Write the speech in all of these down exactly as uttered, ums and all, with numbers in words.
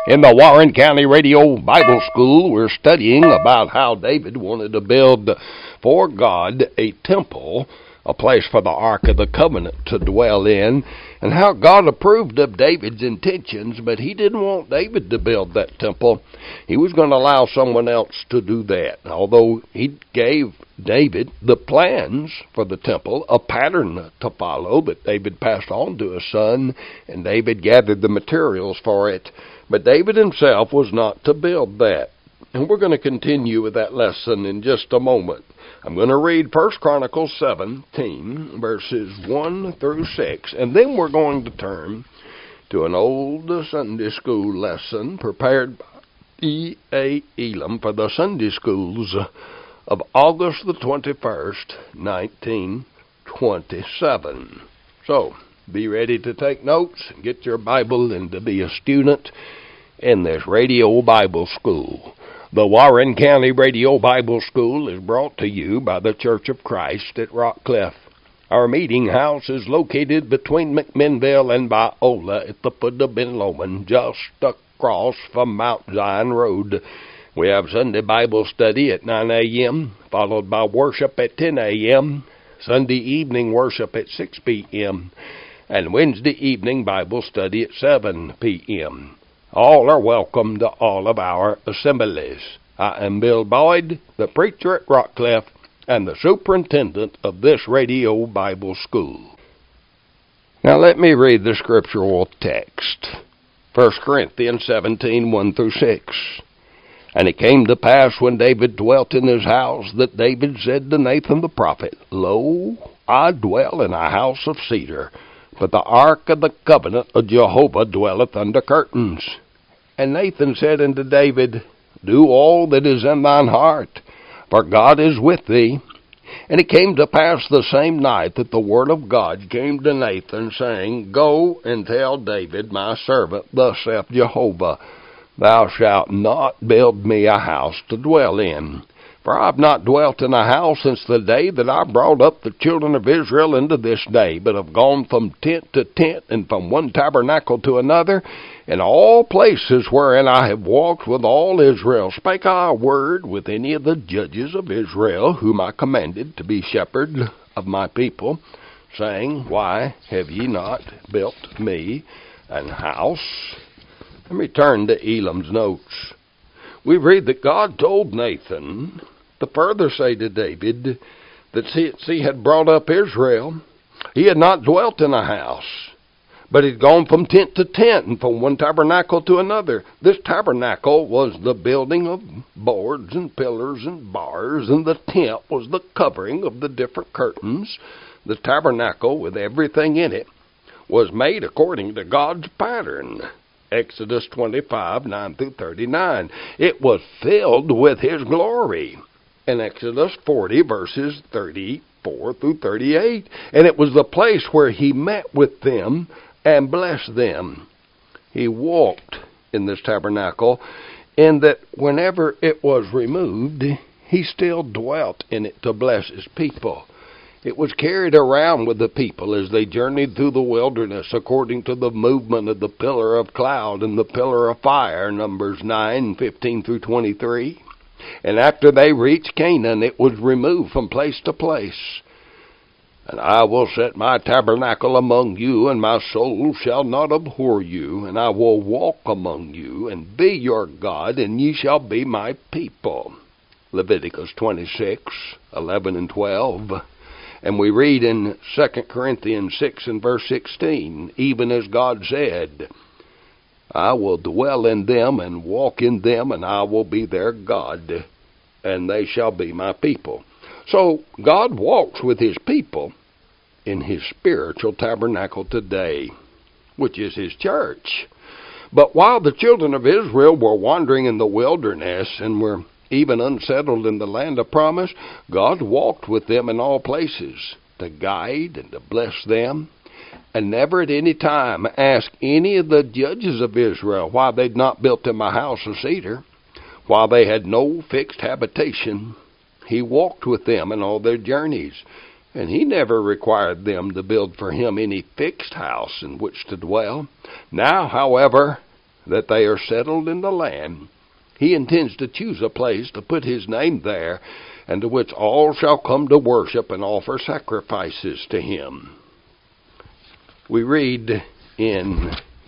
In the Warren County Radio Bible School, we're studying about how David wanted to build for God a temple, a place for the Ark of the Covenant to dwell in, and how God approved of David's intentions, but he didn't want David to build that temple. He was going to allow someone else to do that. Although he gave David the plans for the temple, a pattern to follow that David passed on to his son, and David gathered the materials for it. But David himself was not to build that. And we're going to continue with that lesson in just a moment. I'm going to read First Chronicles seventeen, verses one through six, and then we're going to turn to an old Sunday school lesson prepared by E A. Elam for the Sunday schools of August the twenty-first, nineteen twenty-seven. So, be ready to take notes, get your Bible, and to be a student in this Radio Bible School. The Warren County Radio Bible School is brought to you by the Church of Christ at Rockcliffe. Our meeting house is located between McMinnville and Biola at the foot of Ben Lomond, just across from Mount Zion Road. We have Sunday Bible study at nine a.m., followed by worship at ten a.m., Sunday evening worship at six p.m., and Wednesday evening Bible study at seven p.m. All are welcome to all of our assemblies. I am Bill Boyd, the preacher at Rockcliffe, and the superintendent of this Radio Bible School. Now let me read the scriptural text. First Corinthians seventeen, one through six. And it came to pass when David dwelt in his house, that David said to Nathan the prophet, Lo, I dwell in a house of cedar, but the ark of the covenant of Jehovah dwelleth under curtains. And Nathan said unto David, Do all that is in thine heart, for God is with thee. And it came to pass the same night that the word of God came to Nathan, saying, Go and tell David my servant, thus saith Jehovah, Thou shalt not build me a house to dwell in. For I have not dwelt in a house since the day that I brought up the children of Israel into this day, but have gone from tent to tent, and from one tabernacle to another. In all places wherein I have walked with all Israel, spake I a word with any of the judges of Israel, whom I commanded to be shepherd of my people, saying, Why have ye not built me an house? Let me turn to Elam's notes. We read that God told Nathan to further say to David that since he had brought up Israel, he had not dwelt in a house, but had gone from tent to tent and from one tabernacle to another. This tabernacle was the building of boards and pillars and bars, and the tent was the covering of the different curtains. The tabernacle, with everything in it, was made according to God's pattern. Exodus twenty-five, nine through thirty-nine. It was filled with His glory. In Exodus forty, verses thirty-four through thirty-eight. And it was the place where He met with them and blessed them. He walked in this tabernacle, in that whenever it was removed, He still dwelt in it to bless His people. It was carried around with the people as they journeyed through the wilderness according to the movement of the pillar of cloud and the pillar of fire, Numbers nine, fifteen through twenty-three. And after they reached Canaan, it was removed from place to place. And I will set my tabernacle among you, and my soul shall not abhor you, and I will walk among you, and be your God, and ye shall be my people. Leviticus twenty-six, eleven and twelve. And we read in Second Corinthians six and verse sixteen, even as God said, I will dwell in them and walk in them, and I will be their God, and they shall be my people. So God walks with His people in His spiritual tabernacle today, which is His church. But while the children of Israel were wandering in the wilderness and were even unsettled in the land of promise, God walked with them in all places to guide and to bless them, and never at any time asked any of the judges of Israel why they'd not built Him a house of cedar. While they had no fixed habitation, He walked with them in all their journeys, and He never required them to build for Him any fixed house in which to dwell. Now, however, that they are settled in the land, he intends to choose a place to put his name there, and to which all shall come to worship and offer sacrifices to him. We read in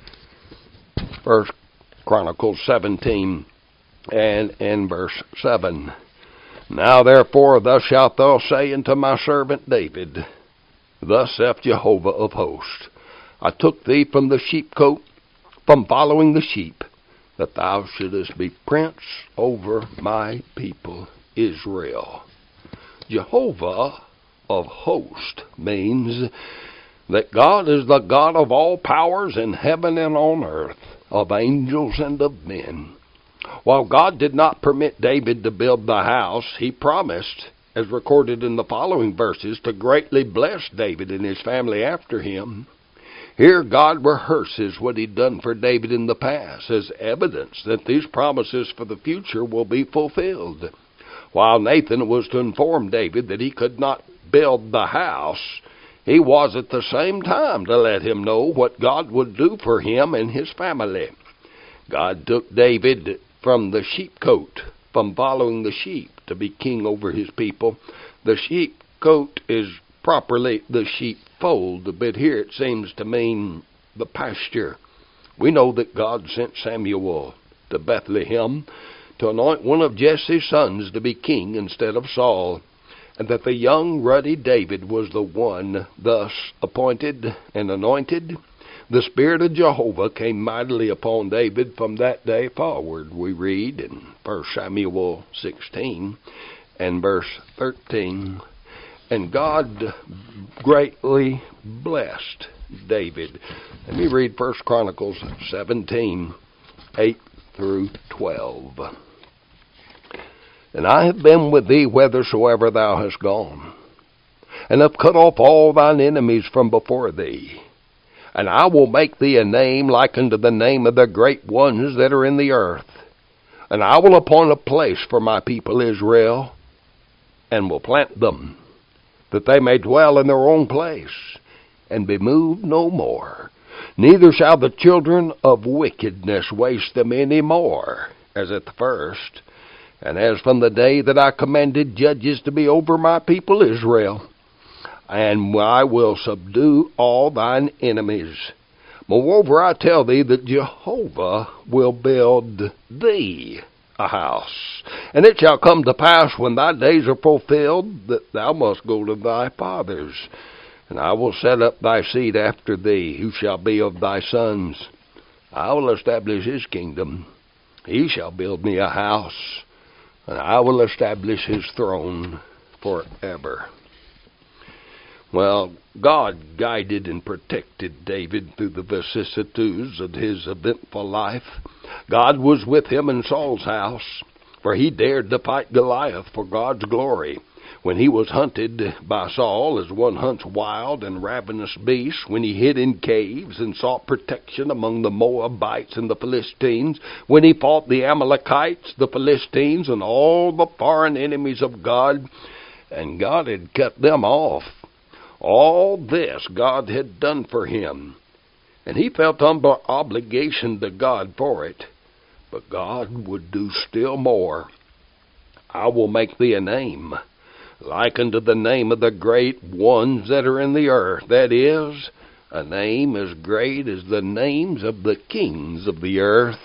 First Chronicles seventeen and in verse seven, Now therefore thus shalt thou say unto my servant David, Thus saith Jehovah of hosts, I took thee from the sheepcote, from following the sheep, that thou shouldest be prince over my people Israel. Jehovah of hosts means that God is the God of all powers in heaven and on earth, of angels and of men. While God did not permit David to build the house, he promised, as recorded in the following verses, to greatly bless David and his family after him. Here God rehearses what he'd done for David in the past as evidence that these promises for the future will be fulfilled. While Nathan was to inform David that he could not build the house, he was at the same time to let him know what God would do for him and his family. God took David from the sheepcote, from following the sheep, to be king over his people. The sheepcote is properly the sheepfold, but here it seems to mean the pasture. We know that God sent Samuel to Bethlehem to anoint one of Jesse's sons to be king instead of Saul, and that the young ruddy David was the one thus appointed and anointed. The Spirit of Jehovah came mightily upon David from that day forward, we read in First Samuel sixteen and verse thirteen. And God greatly blessed David. Let me read First Chronicles seventeen, eight through twelve. And I have been with thee whithersoever thou hast gone, and have cut off all thine enemies from before thee. And I will make thee a name like unto the name of the great ones that are in the earth. And I will appoint a place for my people Israel, and will plant them, that they may dwell in their own place, and be moved no more. Neither shall the children of wickedness waste them any more, as at the first, and as from the day that I commanded judges to be over my people Israel. And I will subdue all thine enemies. Moreover, I tell thee that Jehovah will build thee a house. And it shall come to pass when thy days are fulfilled, that thou must go to thy fathers. And I will set up thy seed after thee, who shall be of thy sons. I will establish his kingdom. He shall build me a house, and I will establish his throne forever. Well, God guided and protected David through the vicissitudes of his eventful life. God was with him in Saul's house, for he dared to fight Goliath for God's glory. When he was hunted by Saul as one hunts wild and ravenous beasts, when he hid in caves and sought protection among the Moabites and the Philistines, when he fought the Amalekites, the Philistines, and all the foreign enemies of God, and God had cut them off. All this God had done for him, and he felt under obligation to God for it. But God would do still more. I will make thee a name, like unto the name of the great ones that are in the earth. That is, a name as great as the names of the kings of the earth.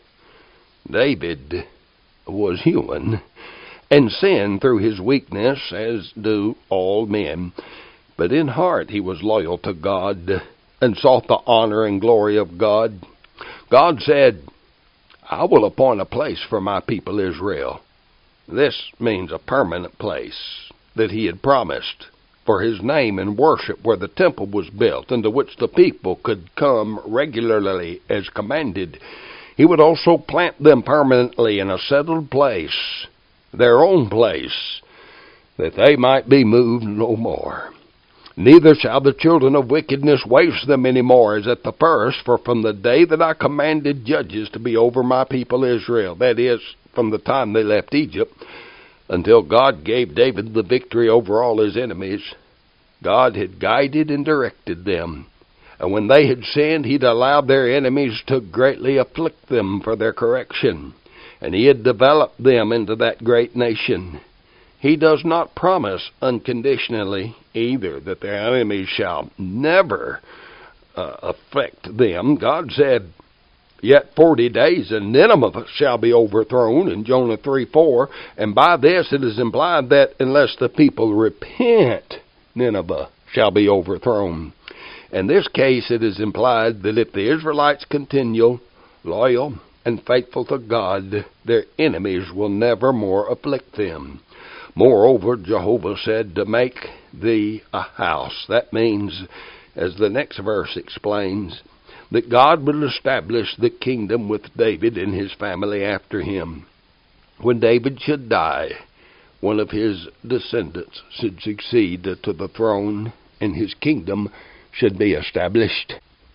David was human, and sinned through his weakness, as do all men. But in heart he was loyal to God, and sought the honor and glory of God. God said, I will appoint a place for my people Israel. This means a permanent place that he had promised for his name and worship, where the temple was built, and to which the people could come regularly as commanded. He would also plant them permanently in a settled place, their own place, that they might be moved no more. Neither shall the children of wickedness waste them any more, as at the first, for from the day that I commanded judges to be over my people Israel, that is, from the time they left Egypt, until God gave David the victory over all his enemies, God had guided and directed them, And when they had sinned, he'd allowed their enemies to greatly afflict them for their correction. And he had developed them into that great nation. He does not promise unconditionally either that their enemies shall never uh, afflict them. God said, yet forty days and Nineveh shall be overthrown in Jonah three four. And by this it is implied that unless the people repent, Nineveh shall be overthrown. In this case it is implied that if the Israelites continue loyal and faithful to God, their enemies will never more afflict them. Moreover, Jehovah said to make thee a house. That means, as the next verse explains, that God will establish the kingdom with David and his family after him. When David should die, one of his descendants should succeed to the throne, and his kingdom should be established.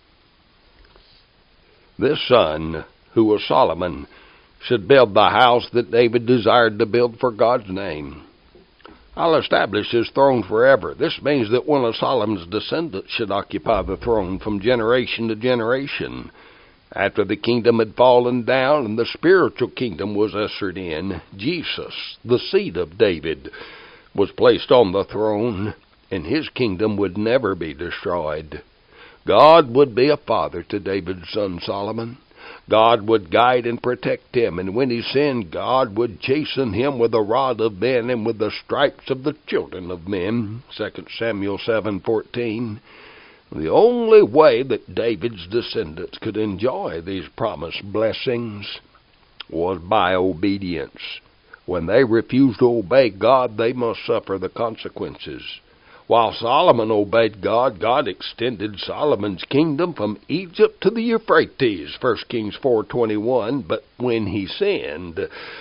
This son, who was Solomon, should build the house that David desired to build for God's name. I'll establish his throne forever. This means that one of Solomon's descendants should occupy the throne from generation to generation. After the kingdom had fallen down and the spiritual kingdom was ushered in, Jesus, the seed of David, was placed on the throne, and his kingdom would never be destroyed. God would be a father to David's son Solomon. God would guide and protect him, and when he sinned, God would chasten him with the rod of men and with the stripes of the children of men. Second Samuel seven fourteen. The only way that David's descendants could enjoy these promised blessings was by obedience. When they refused to obey God, they must suffer the consequences. While Solomon obeyed God, God extended Solomon's kingdom from Egypt to the Euphrates, First Kings four twenty-one. But when he sinned,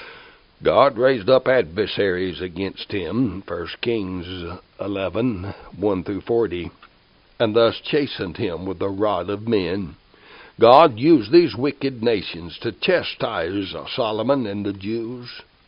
God raised up adversaries against him, First Kings eleven one through forty, and thus chastened him with the rod of men. God used these wicked nations to chastise Solomon and the Jews.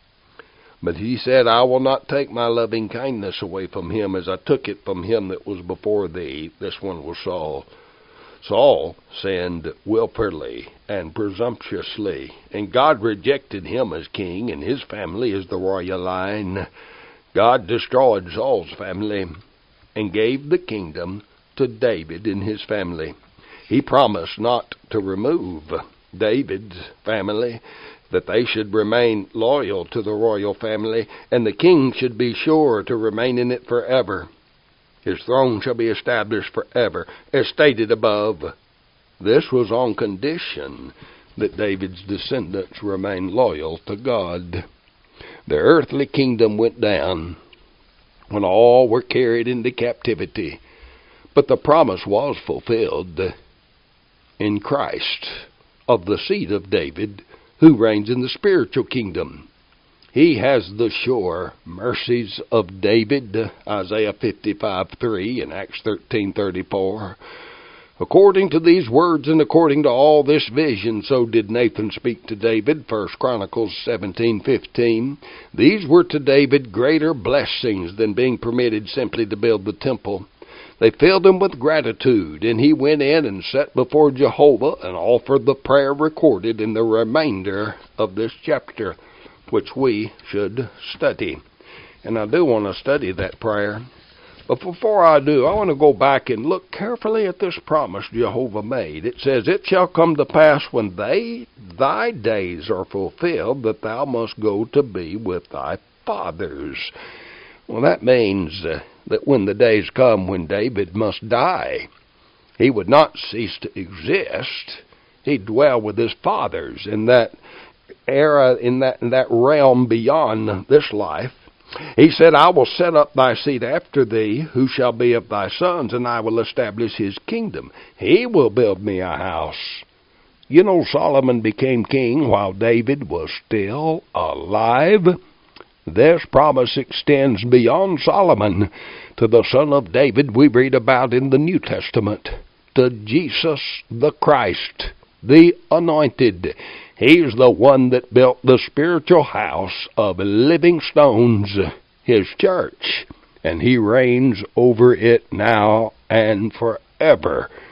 But he said, I will not take my loving kindness away from him as I took it from him that was before thee. This one was Saul. Saul sinned willfully and presumptuously, and God rejected him as king and his family as the royal line. God destroyed Saul's family and gave the kingdom to David and his family. He promised not to remove David's family, that they should remain loyal to the royal family, and the king should be sure to remain in it forever. His throne shall be established forever, as stated above. This was on condition that David's descendants remain loyal to God. The earthly kingdom went down when all were carried into captivity, but the promise was fulfilled in Christ, of the seed of David, who reigns in the spiritual kingdom. He has the sure mercies of David, Isaiah fifty-five three and Acts thirteen thirty-four. According to these words and according to all this vision, so did Nathan speak to David, First Chronicles seventeen fifteen. These were to David greater blessings than being permitted simply to build the temple. They filled him with gratitude, and he went in and sat before Jehovah and offered the prayer recorded in the remainder of this chapter, which we should study. And I do want to study that prayer. But before I do, I want to go back and look carefully at this promise Jehovah made. It says, It shall come to pass when they thy days are fulfilled, that thou must go to be with thy fathers. Well, that means uh, that when the days come when David must die, he would not cease to exist. He'd dwell with his fathers in that era, in that, in that realm beyond this life. He said, I will set up thy seed after thee, who shall be of thy sons, and I will establish his kingdom. He will build me a house. You know, Solomon became king while David was still alive. This promise extends beyond Solomon to the son of David we read about in the New Testament, to Jesus the Christ, the Anointed. He's the one that built the spiritual house of living stones, his church, and he reigns over it now and forever.